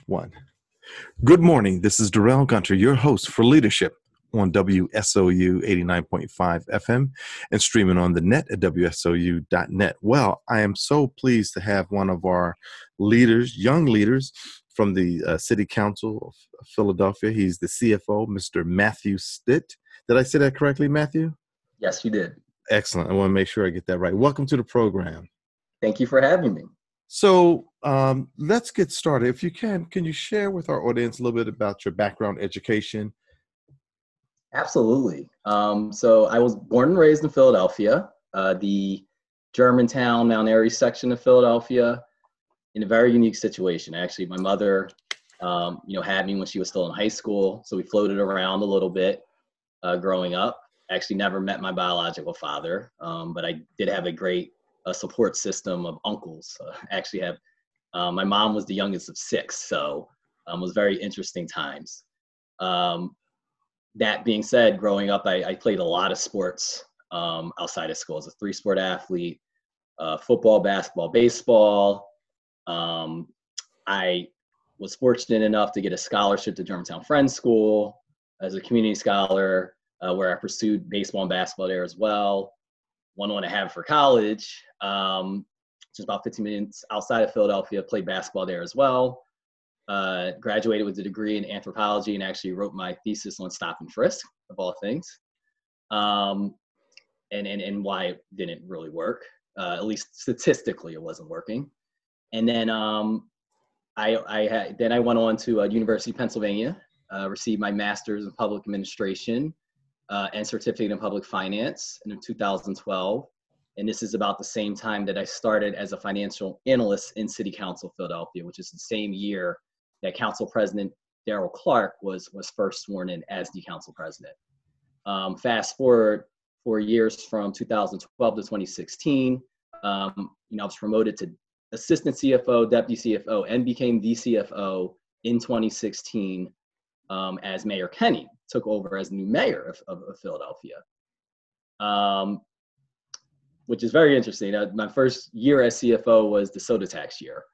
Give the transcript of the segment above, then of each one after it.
One. Good morning. This is Darrell Gunter, your host for Leadership on WSOU 89.5 FM and streaming on the net at WSOU.net. Well, I am so pleased to have one of our leaders, young leaders from the City Council of Philadelphia. He's the CFO, Mr. Matthew Stitt. Did I say that correctly, Matthew? Yes, you did. Excellent. I want to make sure I get that right. Welcome to the program. Thank you for having me. So let's get started. If you can you share with our audience a little bit about your background, education? Absolutely. So I was born and raised in Philadelphia, the Germantown, Mount Airy section of Philadelphia, in a very unique situation. Actually, my mother, had me when she was still in high school. So we floated around a little bit growing up. Actually never met my biological father, but I did have a great support system of uncles. Actually have, my mom was the youngest of six, so it was very interesting times. That being said, growing up, I played a lot of sports outside of school. I was a 3-sport athlete, football, basketball, baseball. I was fortunate enough to get a scholarship to Germantown Friends School as a community scholar, where I pursued baseball and basketball there as well. One I have for college, just about 15 minutes outside of Philadelphia, played basketball there as well. Graduated with a degree in anthropology and actually wrote my thesis on stop and frisk, of all things, and why it didn't really work. At least statistically, it wasn't working. And then I went on to University of Pennsylvania, received my master's in public administration and certificate in public finance in 2012. And this is about the same time that I started as a financial analyst in City Council Philadelphia, which is the same year that Council President Darrell Clark was first sworn in as the Council President. Fast forward 4 years from 2012 to 2016, I was promoted to Assistant CFO, Deputy CFO, and became the CFO in 2016 as Mayor Kenny took over as new mayor of Philadelphia. Which is very interesting. My first year as CFO was the soda tax year.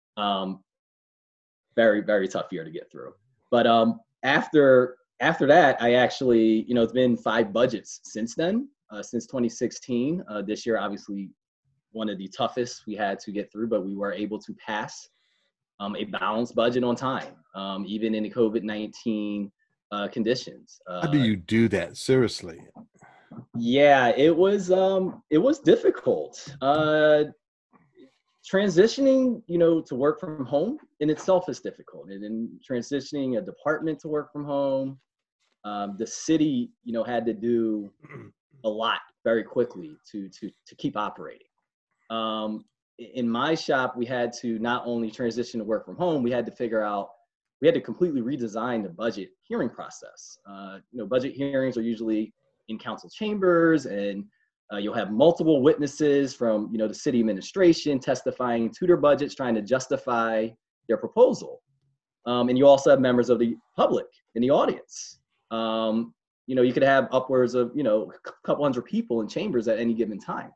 Very, very tough year to get through. But after that, I actually, it's been 5 budgets since then, since 2016. This year, obviously, one of the toughest we had to get through, but we were able to pass a balanced budget on time, even in the COVID-19 conditions. How do you do that? Seriously. Yeah, it was difficult. Transitioning, to work from home in itself is difficult. And then transitioning a department to work from home, the city, had to do a lot very quickly to keep operating. In my shop, we had to not only transition to work from home, we had to completely redesign the budget hearing process. Budget hearings are usually in council chambers, and you'll have multiple witnesses from, the city administration testifying to their budgets, trying to justify their proposal. And you also have members of the public in the audience. You could have upwards of, a couple hundred people in chambers at any given time.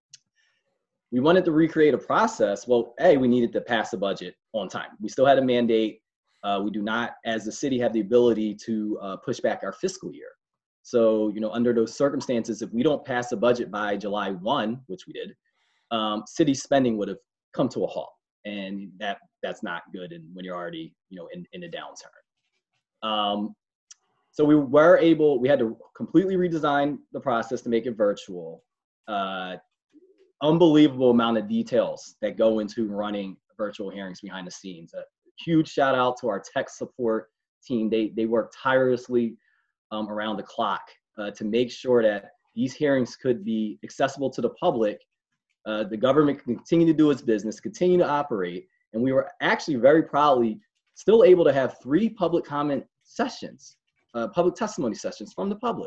We wanted to recreate a process. Well, we needed to pass a budget on time. We still had a mandate. We do not, as the city, have the ability to push back our fiscal year. So, under those circumstances, if we don't pass a budget by July 1, which we did, city spending would have come to a halt. And that's not good when you're already, in a downturn. So we had to completely redesign the process to make it virtual. Unbelievable amount of details that go into running virtual hearings behind the scenes. A huge shout out to our tech support team. They work tirelessly around the clock to make sure that these hearings could be accessible to the public. The government can continue to do its business, continue to operate. And we were actually very proudly still able to have 3 public comment sessions, public testimony sessions from the public,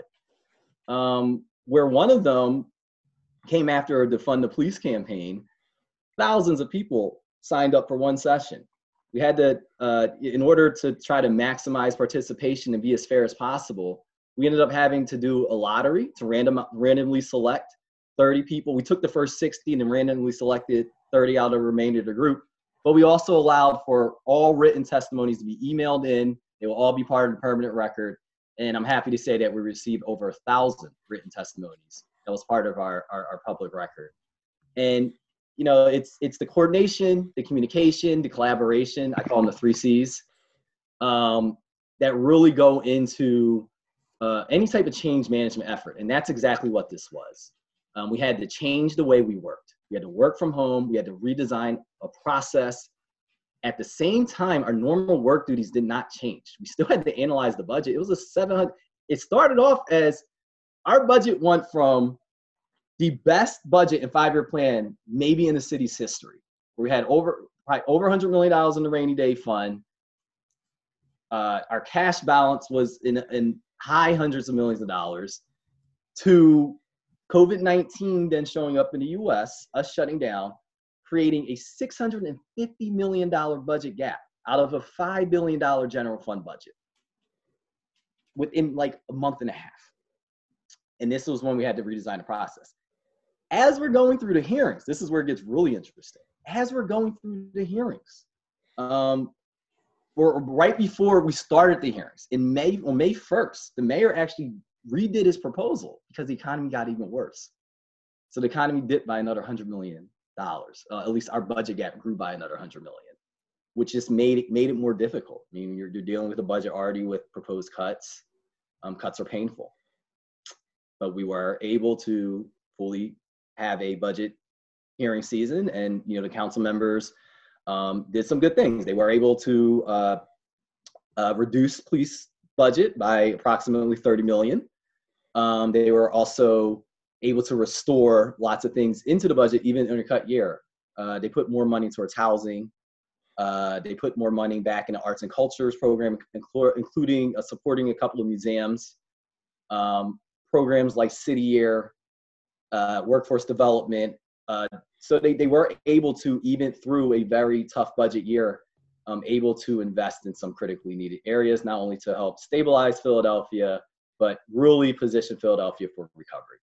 where one of them came after the Fund the Police campaign. Thousands of people signed up for one session. We had to, in order to try to maximize participation and be as fair as possible, we ended up having to do a lottery to randomly select 30 people. We took the first 60 and then randomly selected 30 out of the remainder of the group. But we also allowed for all written testimonies to be emailed in. They will all be part of the permanent record. And I'm happy to say that we received over 1,000 written testimonies. That was part of our public record. And, you know, it's the coordination, the communication, the collaboration, I call them the 3 C's, that really go into any type of change management effort. And that's exactly what this was. We had to change the way we worked. We had to work from home. We had to redesign a process. At the same time, our normal work duties did not change. We still had to analyze the budget. It was a 700. It started off as our budget went from the best budget and 5-year plan maybe in the city's history, where we had over $100 million in the rainy day fund. Our cash balance was in high hundreds of millions of dollars, to COVID-19 then showing up in the US, us shutting down, creating a $650 million budget gap out of a $5 billion general fund budget within like a month and a half. And this was when we had to redesign the process. As we're going through the hearings, this is where it gets really interesting. As we're going through the hearings, or right before we started the hearings, on May 1st, the mayor actually redid his proposal because the economy got even worse. So the economy dipped by another $100 million. At least our budget gap grew by another $100 million, which just made it more difficult. I mean, you're dealing with a budget already with proposed cuts. Cuts are painful, but we were able to fully have a budget hearing season, and the council members did some good things. They were able to reduce police budget by approximately $30 million. They were also able to restore lots of things into the budget, even in a cut year. They put more money towards housing. They put more money back in the arts and cultures program, including supporting a couple of museums, programs like City Year, workforce development. So they were able to, even through a very tough budget year, able to invest in some critically needed areas, not only to help stabilize Philadelphia, but really position Philadelphia for recovery.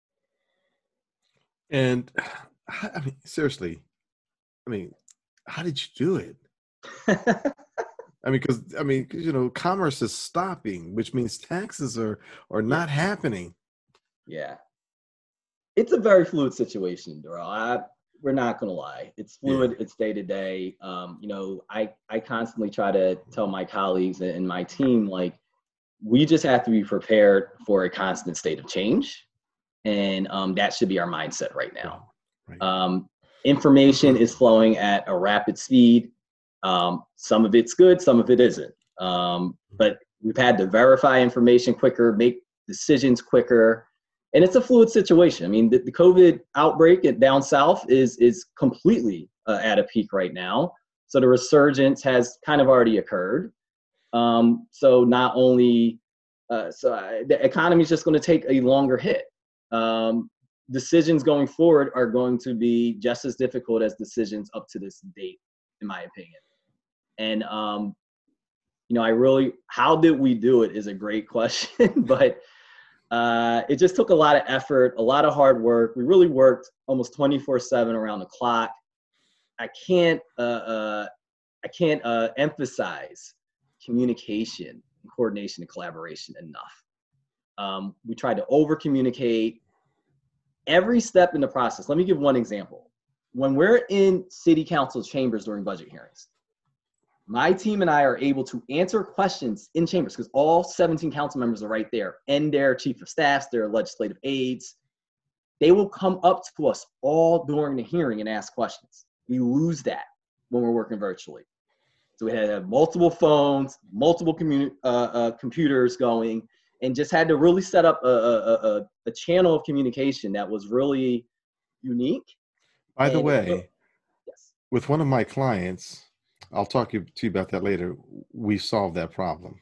And I mean, seriously, how did you do it? Because commerce is stopping, which means taxes are not happening. Yeah. It's a very fluid situation, Darrell. We're not going to lie. It's fluid. Yeah. It's day to day. I constantly try to tell my colleagues and my team, like, we just have to be prepared for a constant state of change. And that should be our mindset right now. Right. Information is flowing at a rapid speed. Some of it's good, some of it isn't. But we've had to verify information quicker, make decisions quicker. And it's a fluid situation. I mean, the COVID outbreak down south is completely at a peak right now. So the resurgence has kind of already occurred. So not only, the economy is just going to take a longer hit. Decisions going forward are going to be just as difficult as decisions up to this date, in my opinion. And, how did we do it is a great question, but it just took a lot of effort, a lot of hard work. We really worked almost 24/7 around the clock. I can't emphasize communication, and coordination, and collaboration enough. We tried to over-communicate every step in the process. Let me give one example. When we're in city council chambers during budget hearings, my team and I are able to answer questions in chambers because all 17 council members are right there, and their chief of staffs, their legislative aides. They will come up to us all during the hearing and ask questions. We lose that when we're working virtually. So we had to have multiple phones, multiple computers going, and just had to really set up a channel of communication that was really unique. By the way, yes, with one of my clients, I'll talk to you about that later, we solved that problem.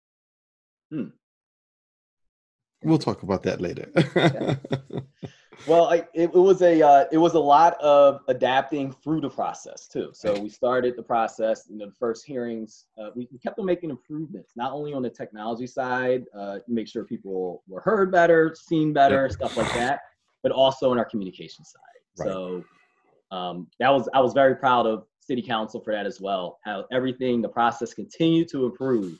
We'll talk about that later. Yeah. Well, it was a lot of adapting through the process too. So we started the process, the first hearings, we kept on making improvements, not only on the technology side, to make sure people were heard better, seen better, stuff like that, but also in our communication side. Right. So I was very proud of city council for that as well. How everything, the process continued to improve.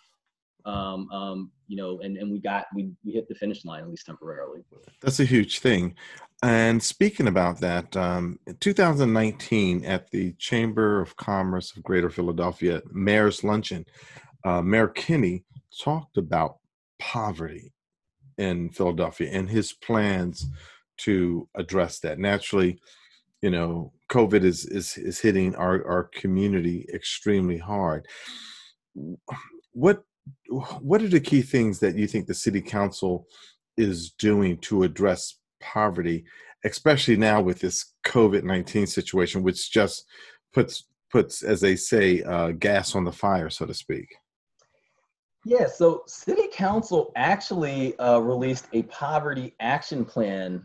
And we hit the finish line, at least temporarily. That's a huge thing. And speaking about that, in 2019 at the Chamber of Commerce of Greater Philadelphia Mayor's Luncheon, Mayor Kinney talked about poverty in Philadelphia and his plans to address that. Naturally, COVID is hitting our community extremely hard. What what are the key things that you think the city council is doing to address poverty, especially now with this COVID-19 situation, which just puts, as they say, gas on the fire, so to speak? Yeah, so City Council actually released a poverty action plan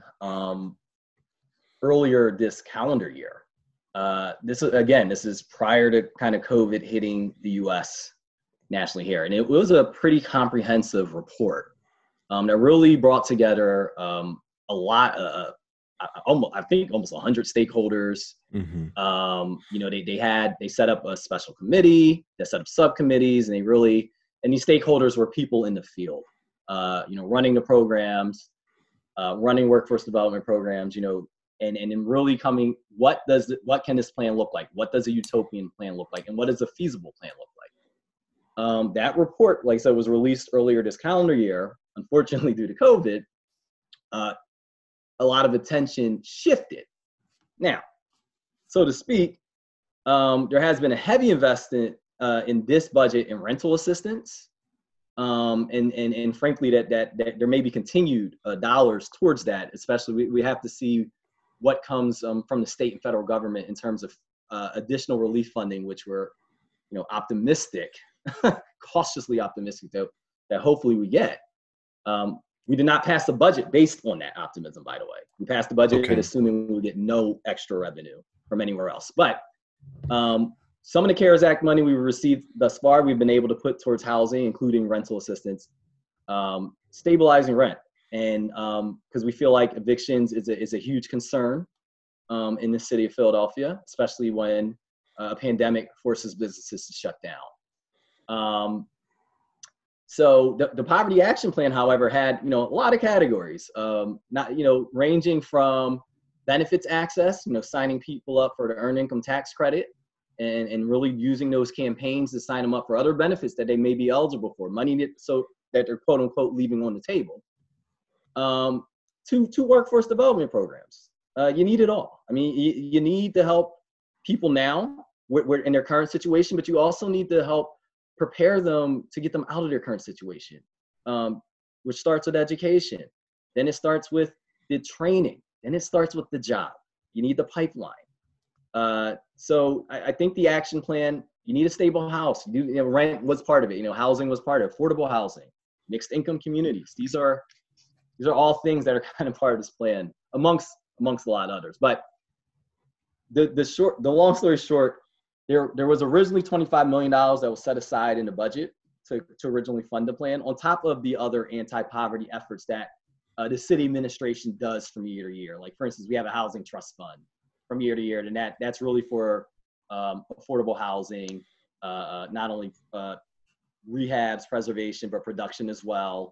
earlier this calendar year. This is prior to kind of COVID hitting the U.S. nationally here, and it was a pretty comprehensive report that really brought together a lot. I think almost 100 stakeholders. Mm-hmm. They set up a special committee, they set up subcommittees, and these stakeholders were people in the field, running the programs, running workforce development programs, and in really coming, what can this plan look like? What does a utopian plan look like? And what does a feasible plan look like? That report, like I said, was released earlier this calendar year. Unfortunately, due to COVID, a lot of attention shifted. Now, so to speak, there has been a heavy investment in this budget in rental assistance, and frankly, that there may be continued dollars towards that. Especially, we have to see what comes from the state and federal government in terms of additional relief funding, which we're optimistic, cautiously optimistic that hopefully we get. We did not pass the budget based on that optimism, by the way. We passed the budget assuming we would get no extra revenue from anywhere else. But some of the CARES Act money we received thus far, we've been able to put towards housing, including rental assistance, stabilizing rent. And because we feel like evictions is a huge concern in the city of Philadelphia, especially when a pandemic forces businesses to shut down. So the Poverty Action Plan, however, had a lot of categories, ranging from benefits access, signing people up for the earned income tax credit, and really using those campaigns to sign them up for other benefits that they may be eligible for, money so that they're quote unquote leaving on the table. To workforce development programs. You need it all. I mean, you need to help people now we're in their current situation, but you also need to help prepare them to get them out of their current situation, which starts with education. Then it starts with the training. Then it starts with the job. You need the pipeline. So I think the action plan, you need a stable house. Rent was part of it. Housing was part of it. Affordable housing, mixed income communities. These are all things that are kind of part of this plan, amongst a lot of others. But the long story short, there was originally $25 million that was set aside in the budget to originally fund the plan, on top of the other anti-poverty efforts that the city administration does from year to year. Like, for instance, we have a housing trust fund from year to year, and that's really for affordable housing, not only rehabs, preservation, but production as well.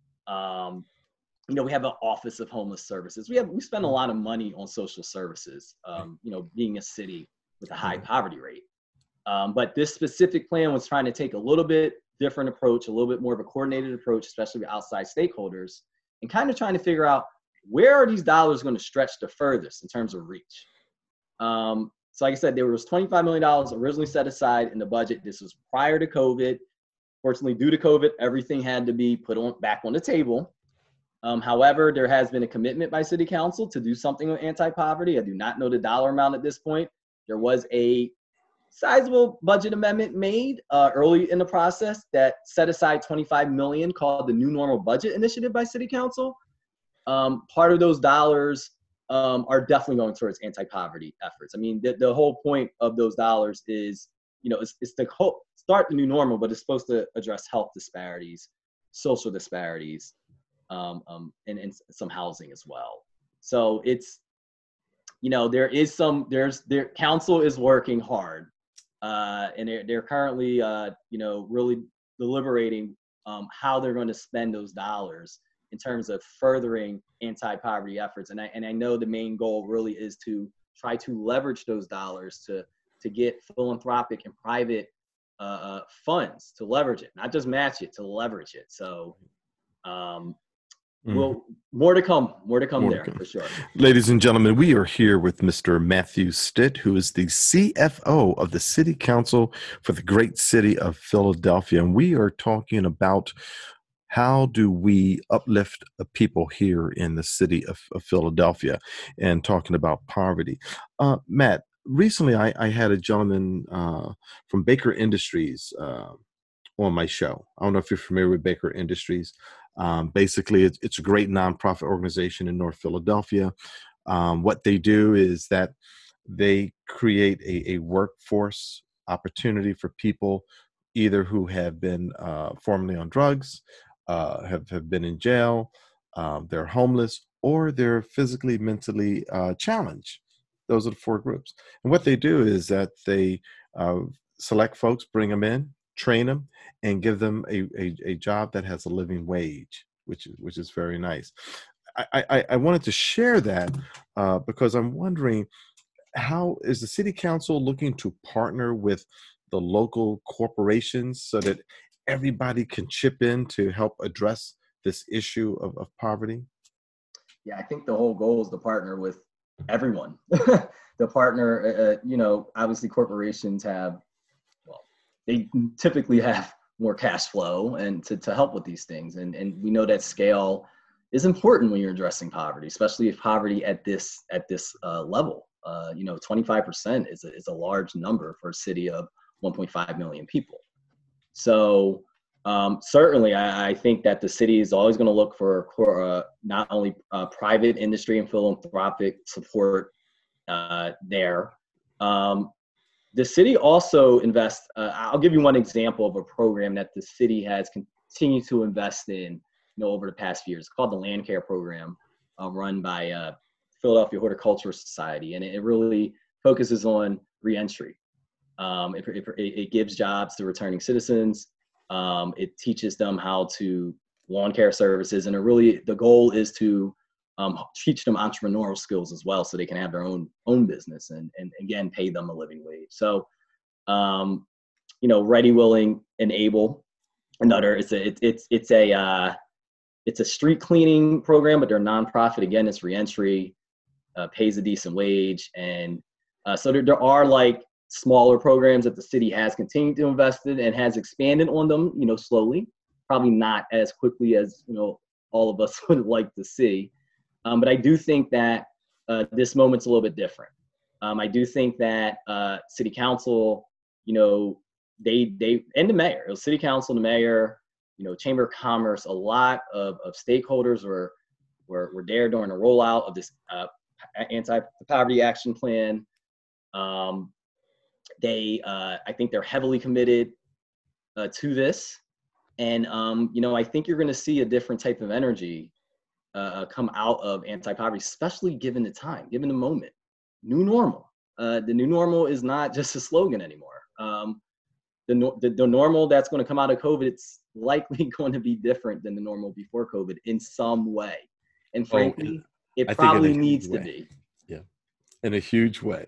We have an Office of Homeless Services. We spend a lot of money on social services, being a city with a high poverty rate. But this specific plan was trying to take a little bit different approach, a little bit more of a coordinated approach, especially with outside stakeholders, and kind of trying to figure out where are these dollars going to stretch the furthest in terms of reach. So like I said, there was $25 million originally set aside in the budget. This was prior to COVID. Fortunately, due to COVID, everything had to be put back on the table. However, there has been a commitment by City Council to do something with anti-poverty. I do not know the dollar amount at this point. There was a sizable budget amendment made early in the process that set aside $25 million, called the New Normal Budget Initiative by City Council. Part of those dollars are definitely going towards anti-poverty efforts. I mean, the whole point of those dollars is, it's to start the new normal, but it's supposed to address health disparities, social disparities, and some housing as well. So it's, council is working hard and they're currently, really deliberating how they're going to spend those dollars in terms of furthering anti-poverty efforts. And I know the main goal really is to try to leverage those dollars to get philanthropic and private funds to leverage it, not just match it, to leverage it. So more to come there for sure. Ladies and gentlemen, we are here with Mr. Matthew Stitt, who is the CFO of the City Council for the great city of Philadelphia. And we are talking about how do we uplift people here in the city of Philadelphia, and talking about poverty. Matt, recently I had a gentleman from Baker Industries on my show. I don't know if you're familiar with Baker Industries. Basically, it's a great nonprofit organization in North Philadelphia. What they do is that they create a workforce opportunity for people either who have been formerly on drugs, have been in jail, they're homeless, or they're physically, mentally challenged. Those are the four groups. And what they do is that they select folks, bring them in, train them, and give them a job that has a living wage, which is very nice. I wanted to share that because I'm wondering, how is the city council looking to partner with the local corporations so that everybody can chip in to help address this issue of poverty? Yeah, I think the whole goal is to partner with everyone. The partner, obviously corporations have, they typically have more cash flow and to help with these things. And we know that scale is important when you're addressing poverty, especially if poverty at this level. 25% is a large number for a city of 1.5 million people. So certainly, I think that the city is always going to look for not only private industry and philanthropic support there. The city also invests. I'll give you one example of a program that the city has continued to invest in, over the past few years. It's called the Land Care Program, run by Philadelphia Horticultural Society, and it really focuses on reentry. It gives jobs to returning citizens. It teaches them how to lawn care services, and the goal is to teach them entrepreneurial skills as well, so they can have their own business and again pay them a living wage. So, Ready, Willing, and Able. Another, it's a street cleaning program, but they're nonprofit. Again, it's reentry, pays a decent wage, and so there are like smaller programs that the city has continued to invest in and has expanded on them, slowly, probably not as quickly as, all of us would like to see. But I do think that this moment's a little bit different. I do think that city council, they and the mayor, city council, the mayor, Chamber of Commerce, a lot of stakeholders were there during the rollout of this anti-poverty action plan. I think they're heavily committed to this. And, I think you're going to see a different type of energy come out of anti-poverty, especially given the time, given the moment. New normal. The new normal is not just a slogan anymore. The normal that's going to come out of COVID, it's likely going to be different than the normal before COVID in some way. And frankly, it probably needs to be. Yeah, in a huge way.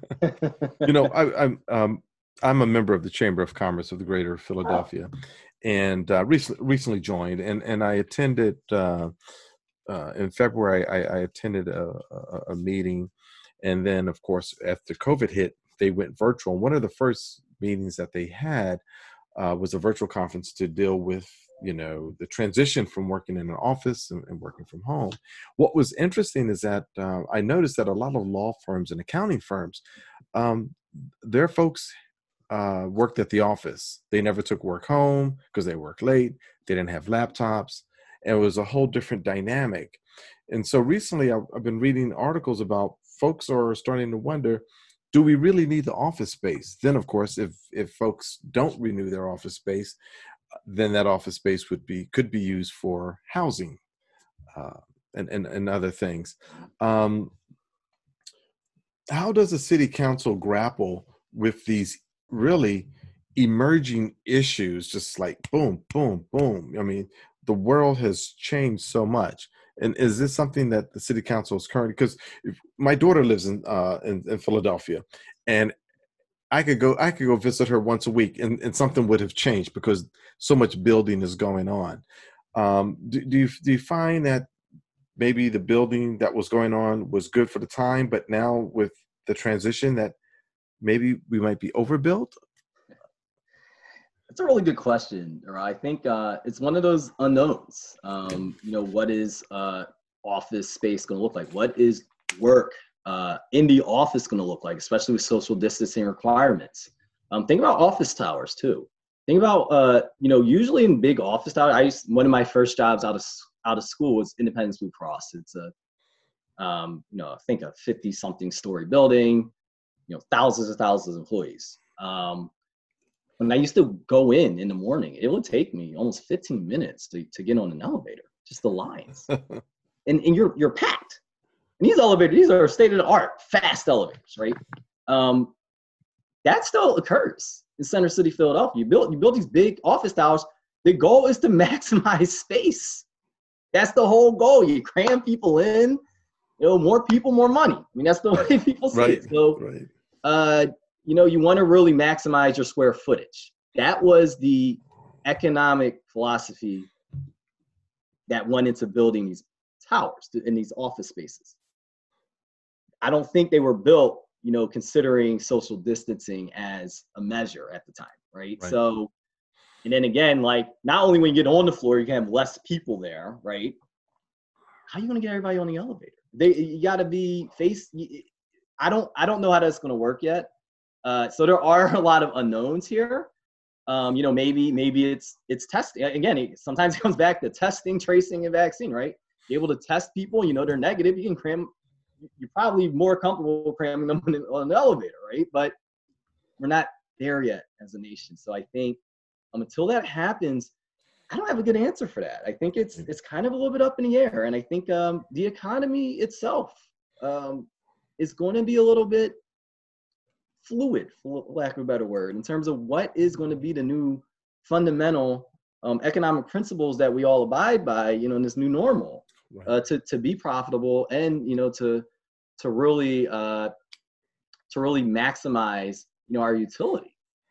I'm a member of the Chamber of Commerce of the Greater Philadelphia, and recently joined, and I attended in February. I attended a meeting, and then of course after COVID hit, they went virtual. One of the first meetings that they had was a virtual conference to deal with the transition from working in an office and working from home. What was interesting is that I noticed that a lot of law firms and accounting firms, their folks worked at the office. They never took work home because they worked late. They didn't have laptops. And it was a whole different dynamic. And so recently I've been reading articles about folks are starting to wonder, do we really need the office space? Then, of course, if folks don't renew their office space, then that office space could be used for housing and other things. How does the city council grapple with these really emerging issues, just like boom, boom, boom. I mean, the world has changed so much. And is this something that the city council is currently? Because my daughter lives in Philadelphia, and I could go visit her once a week, and something would have changed because so much building is going on. Do you find that maybe the building that was going on was good for the time, but now with the transition that maybe we might be overbuilt? That's a really good question. Or I think it's one of those unknowns. What is office space going to look like? What is work in the office going to look like, especially with social distancing requirements? Think about office towers too. Think about usually in big office towers. One of my first jobs out of school was Independence Blue Cross. It's I think a 50-something story building. Thousands and thousands of employees. When I used to go in the morning, it would take me almost 15 minutes to get on an elevator, just the lines. and you're packed. And these elevators, these are state-of-the-art, fast elevators, right? That still occurs in Center City, Philadelphia. You build these big office towers. The goal is to maximize space. That's the whole goal. You cram people in, more people, more money. I mean, that's the way people see it. So, Right. you want to really maximize your square footage. That was the economic philosophy that went into building these towers in these office spaces. I don't think they were built, considering social distancing as a measure at the time, right? So, and then again, like not only when you get on the floor, you can have less people there, right? How are you going to get everybody on the elevator? You got to be I don't know how that's going to work yet. So there are a lot of unknowns here. Maybe it's testing. Again, sometimes it comes back to testing, tracing, and vaccine, right? You're able to test people, they're negative, you can cram, you're probably more comfortable cramming them on the elevator, right? But we're not there yet as a nation. So I think until that happens, I don't have a good answer for that. I think it's kind of a little bit up in the air. And I think the economy itself is going to be a little bit fluid, for lack of a better word, in terms of what is going to be the new fundamental economic principles that we all abide by, in this new normal, to be profitable and to really maximize our utility.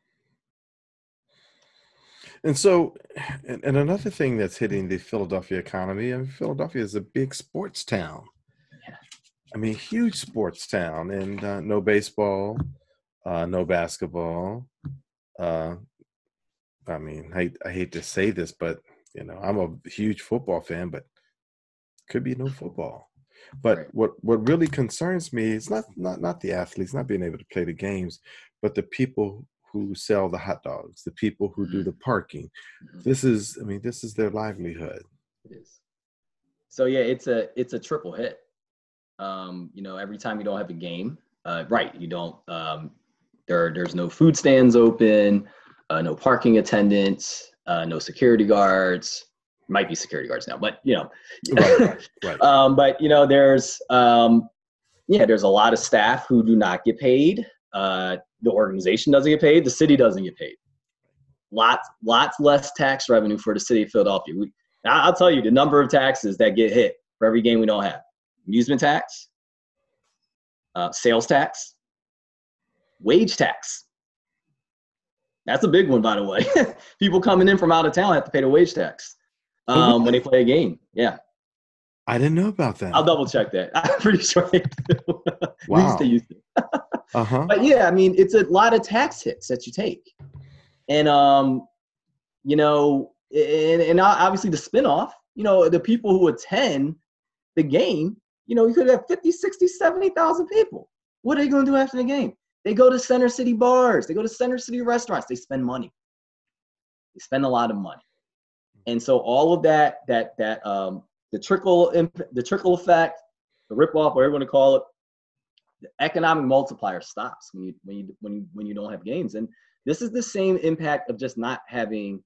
And so, and another thing that's hitting the Philadelphia economy, Philadelphia is a big sports town. Yeah. I mean, huge sports town, and no baseball, no basketball. I mean, I hate to say this, but I'm a huge football fan, but could be no football. But Right. what really concerns me is not the athletes not being able to play the games, but the people who sell the hot dogs, the people who do the parking. Mm-hmm. This is their livelihood. It is. So yeah, it's a triple hit. Every time you don't have a game, you don't. There's no food stands open, no parking attendants, no security guards. Might be security guards now, but Right. There's a lot of staff who do not get paid. The organization doesn't get paid. The city doesn't get paid. Lots less tax revenue for the city of Philadelphia. I'll tell you the number of taxes that get hit for every game we don't have: amusement tax, sales tax, wage tax. That's a big one, by the way. People coming in from out of town have to pay the wage tax when they play a game. Yeah. I didn't know about that. I'll double check that. I'm pretty sure they do. Wow. We used to. Uh-huh. But yeah, I mean, it's a lot of tax hits that you take. And, and obviously the spinoff, the people who attend the game, you could have 50, 60, 70,000 people. What are they going to do after the game? They go to Center City bars. They go to Center City restaurants. They spend money. They spend a lot of money. And so all of that the trickle effect, the rip off, whatever you want to call it, the economic multiplier stops when you don't have games. And this is the same impact of just not having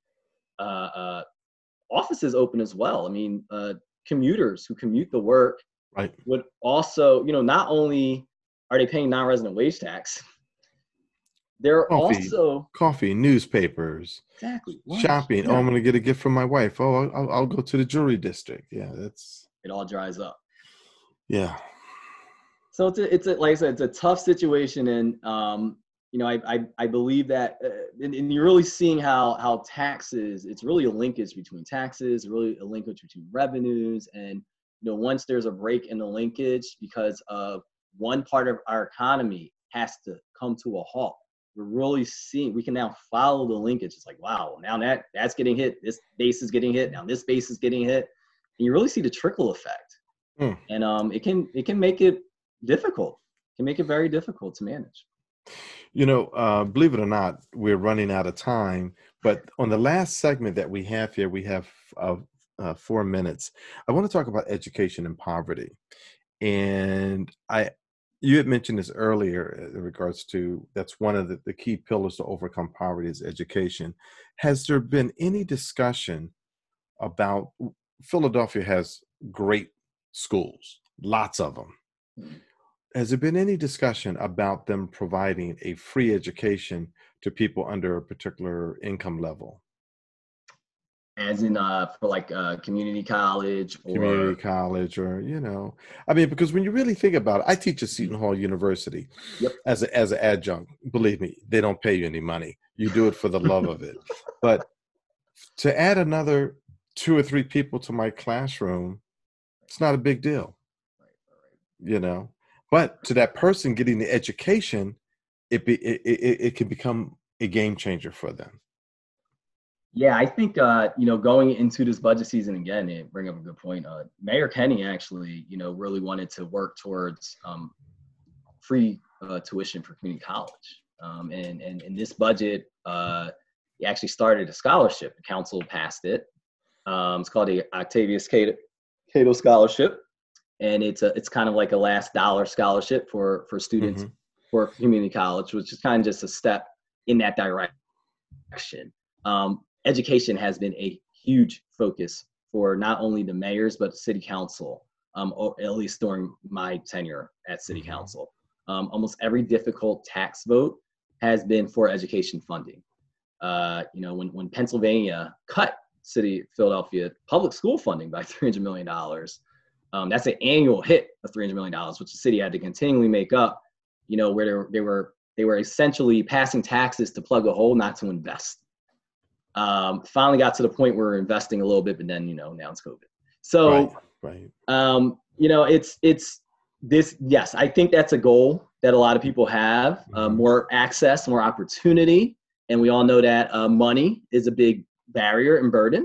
offices open as well. I mean, commuters who commute to work would also, not only are they paying non-resident wage tax, There are Coffee, also coffee, newspapers, exactly lunch. shopping. Oh, Yeah, I'm going to get a gift from my wife. Oh, I'll go to the jewelry district. Yeah, that's, it all dries up. yeah. So it's a like I said, it's a tough situation, and you know, I believe that, and you're really seeing how taxes. It's really a linkage between taxes, really a linkage between revenues, and you know, once there's a break in the linkage because of one part of our economy has to come to a halt. We're really seeing we can now follow the linkage. It's like, wow, now that's getting hit. This base is getting hit. Now this base is getting hit, and you really see the trickle effect, Hmm. and it can make it difficult. It can make it very difficult to manage. You know, believe it or not, we're running out of time. But on the last segment that we have here, we have 4 minutes. I want to talk about education and poverty. And you had mentioned this earlier in regards to that's one of the key pillars to overcome poverty is education. Has there been any discussion about Philadelphia has great schools, lots of them. Mm. Has there been any discussion about them providing a free education to people under a particular income level? As in for like community college Community or college, or I mean, because when you really think about it, I teach at Seton Hall University yep. as an adjunct. Believe me, they don't pay you any money. You do it for the love of it. But to add another 2 or 3 people to my classroom, it's not a big deal, Right, right. you know. But to that person getting the education, it can become a game changer for them. Yeah, I think you know, going into this budget season again, it bring up a good point. Mayor Kenny actually, you know, really wanted to work towards free tuition for community college. And in this budget, he actually started a scholarship. The council passed it. It's called the Octavius Cato Scholarship, and it's kind of like a last dollar scholarship for students Hmm. for community college, which is kind of just a step in that direction. Education has been a huge focus for not only the mayors but the city council, or at least during my tenure at city Hmm. council. Almost every difficult tax vote has been for education funding. You know, when Pennsylvania cut City of Philadelphia public school funding by $300 million, that's an annual hit of $300 million, which the city had to continually make up. You know, where they were essentially passing taxes to plug a hole, not to invest. Finally got to the point where we're investing a little bit, but then, you know, now it's COVID. Right, So, right. you know, it's this. Yes, I think that's a goal that a lot of people have, Hmm. more access, more opportunity. And we all know that money is a big barrier and burden.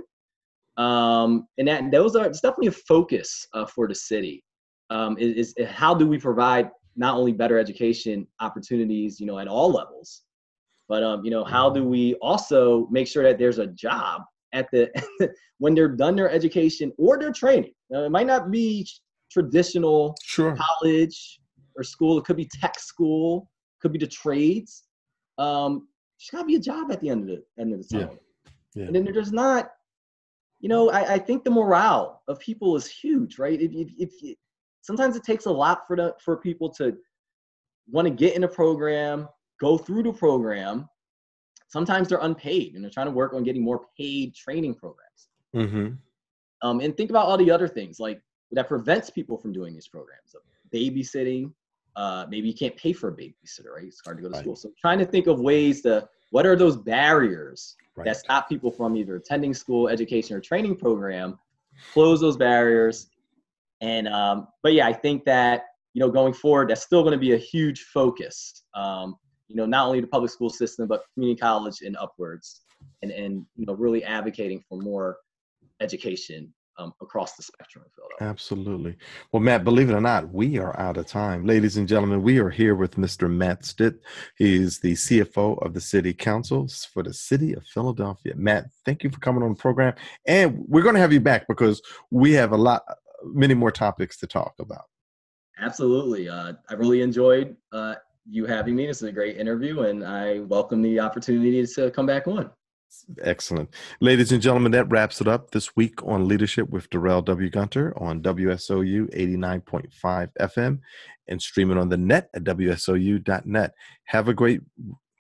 And it's definitely a focus for the city. Is how do we provide not only better education opportunities, you know, at all levels, but you know, how do we also make sure that there's a job at the when they're done their education or their training? It might not be traditional Sure. college or school. It could be tech school. Could be the trades. There's got to be a job at the end of the Yeah. tunnel. Yeah. And then there's not. You know, I think the morale of people is huge, right? If sometimes it takes a lot for people to want to get in a program, go through the program. Sometimes they're unpaid and they're trying to work on getting more paid training programs. Hmm. And think about all the other things like that prevents people from doing these programs. Babysitting, maybe you can't pay for a babysitter, right? It's hard to go to Right. school. So trying to think of ways what are those barriers that Right. stop people from either attending school, education, or training program, close those barriers. And but yeah, I think that, you know, going forward, that's still going to be a huge focus. You know, not only the public school system, but community college and upwards, and you know, really advocating for more education across the spectrum of Philadelphia. Absolutely. Well, Matt, believe it or not, we are out of time. Ladies and gentlemen, we are here with Mr. Matt Stitt. He is the CFO of the City Council for the City of Philadelphia. Matt, thank you for coming on the program. And we're going to have you back because we have many more topics to talk about. Absolutely. I really enjoyed you having me. This is a great interview, and I welcome the opportunity to come back on. Excellent. Ladies and gentlemen, that wraps it up this week on Leadership with Darrell W. Gunter on WSOU 89.5 FM and streaming on the net at WSOU.net. Have a great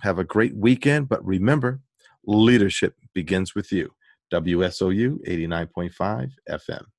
Have a great weekend. But remember, leadership begins with you. WSOU 89.5 FM.